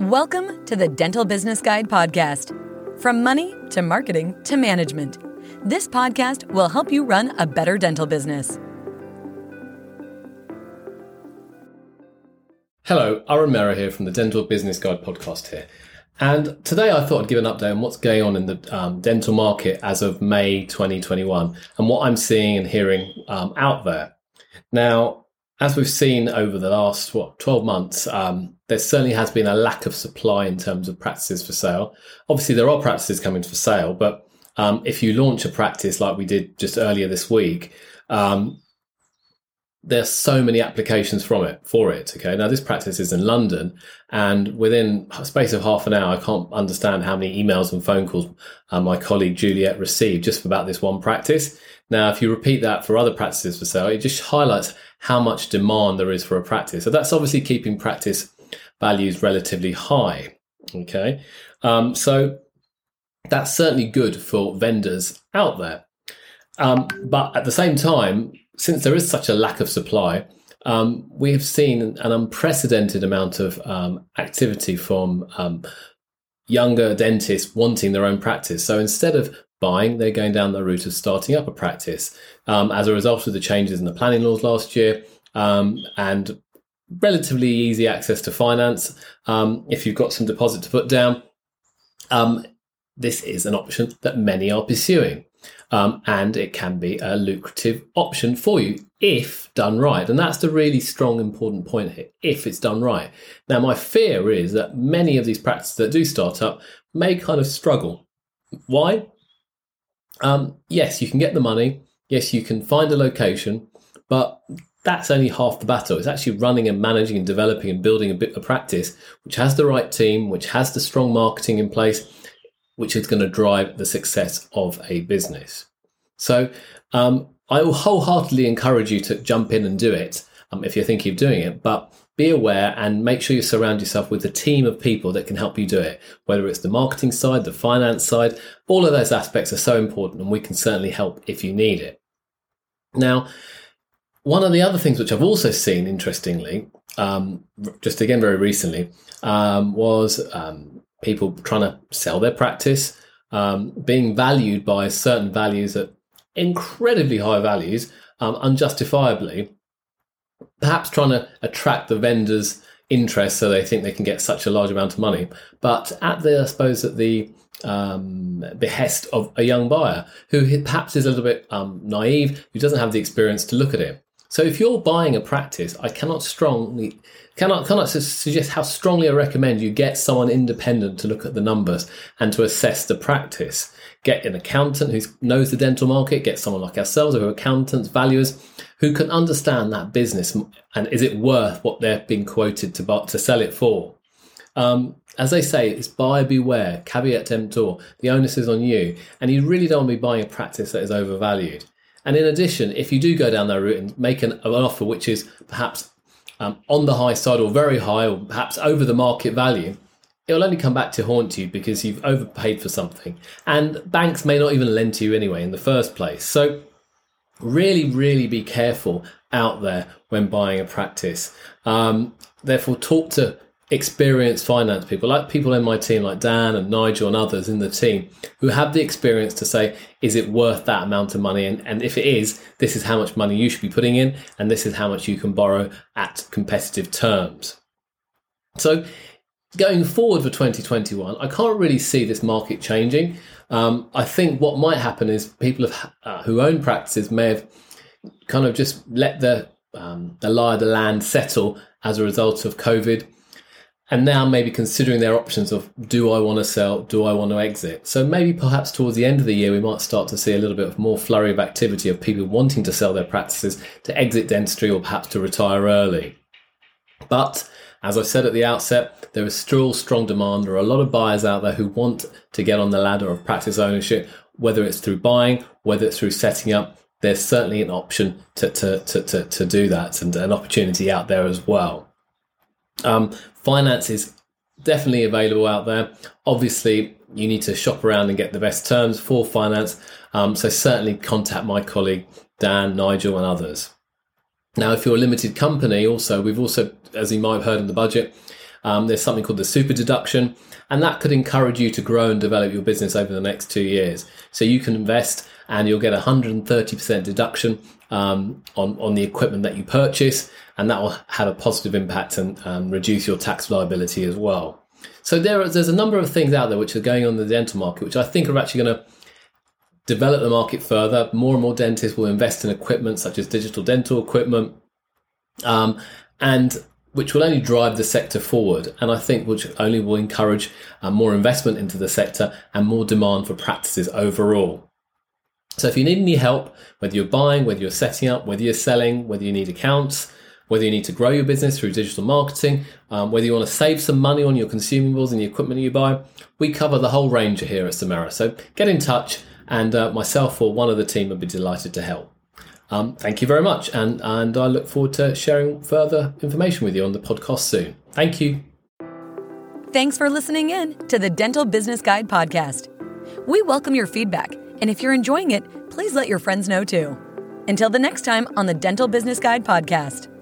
Welcome to the Dental Business Guide podcast. From money to marketing to management, this podcast will help you run a better dental business. Hello, Aaron Mera here from the Dental Business Guide podcast here. And today I thought I'd give an update on what's going on in the dental market as of May 2021 and what I'm seeing and hearing out there. Now, as we've seen over the last 12 months, there certainly has been a lack of supply in terms of practices for sale. Obviously, there are practices coming for sale, but if you launch a practice like we did just earlier this week, there's so many applications for it. Okay, now this practice is in London, and within a space of half an hour, I can't understand how many emails and phone calls my colleague Juliet received just about this one practice. Now, if you repeat that for other practices for sale, it just highlights how much demand there is for a practice. So that's obviously keeping practice values relatively high. Okay, so that's certainly good for vendors out there. But at the same time, since there is such a lack of supply, we have seen an unprecedented amount of activity from younger dentists wanting their own practice. So instead of buying, they're going down the route of starting up a practice as a result of the changes in the planning laws last year and relatively easy access to finance. If you've got some deposit to put down, this is an option that many are pursuing. And it can be a lucrative option for you if done right. And that's the really strong, important point here, if it's done right. Now, my fear is that many of these practices that do start up may kind of struggle. Why? Yes, you can get the money. Yes, you can find a location, but that's only half the battle. It's actually running and managing and developing and building a practice which has the right team, which has the strong marketing in place, which is going to drive the success of a business. So I will wholeheartedly encourage you to jump in and do it if you're thinking of doing it, but be aware and make sure you surround yourself with a team of people that can help you do it, whether it's the marketing side, the finance side. All of those aspects are so important, and we can certainly help if you need it. Now, one of the other things which I've also seen, interestingly, just again very recently, was people trying to sell their practice, being valued by certain values at incredibly high values, unjustifiably, perhaps trying to attract the vendor's interest so they think they can get such a large amount of money, but at the behest of a young buyer who perhaps is a little bit naive, who doesn't have the experience to look at it. So if you're buying a practice, I cannot suggest how strongly I recommend you get someone independent to look at the numbers and to assess the practice. Get an accountant who knows the dental market, get someone like ourselves who are accountants, valuers, who can understand that business and is it worth what they're being quoted to sell it for. As they say, it's buyer beware, caveat emptor. The onus is on you, and you really don't want to be buying a practice that is overvalued. And in addition, if you do go down that route and make an offer which is perhaps on the high side or very high or perhaps over the market value, it will only come back to haunt you because you've overpaid for something. And banks may not even lend to you anyway in the first place. So really, really be careful out there when buying a practice. Therefore, talk to experienced finance people, like people in my team, like Dan and Nigel and others in the team who have the experience to say, is it worth that amount of money? And if it is, this is how much money you should be putting in, and this is how much you can borrow at competitive terms. So going forward for 2021, I can't really see this market changing. I think what might happen is people who own practices may have kind of just let the lie of the land settle as a result of COVID. And now maybe considering their options of, do I want to sell? Do I want to exit? So maybe perhaps towards the end of the year, we might start to see a little bit of more flurry of activity of people wanting to sell their practices, to exit dentistry or perhaps to retire early. But as I said at the outset, there is still strong demand. There are a lot of buyers out there who want to get on the ladder of practice ownership, whether it's through buying, whether it's through setting up. There's certainly an option to do that, and an opportunity out there as well. Finance is definitely available out there. Obviously, you need to shop around and get the best terms for finance. So certainly contact my colleague, Dan, Nigel, and others. Now, if you're a limited company, we've also, as you might have heard in the budget, There's something called the super deduction, and that could encourage you to grow and develop your business over the next 2 years. So you can invest and you'll get 130% deduction on the equipment that you purchase, and that will have a positive impact and reduce your tax liability as well. So there's a number of things out there which are going on in the dental market, which I think are actually going to develop the market further. More and more dentists will invest in equipment such as digital dental equipment, and which will only drive the sector forward. And I think which only will encourage more investment into the sector and more demand for practices overall. So if you need any help, whether you're buying, whether you're setting up, whether you're selling, whether you need accounts, whether you need to grow your business through digital marketing, whether you want to save some money on your consumables and the equipment you buy, we cover the whole range here at Samara. So get in touch, and myself or one of the team would be delighted to help. Thank you very much, and I look forward to sharing further information with you on the podcast soon. Thank you. Thanks for listening in to the Dental Business Guide podcast. We welcome your feedback, and if you're enjoying it, please let your friends know too. Until the next time on the Dental Business Guide podcast.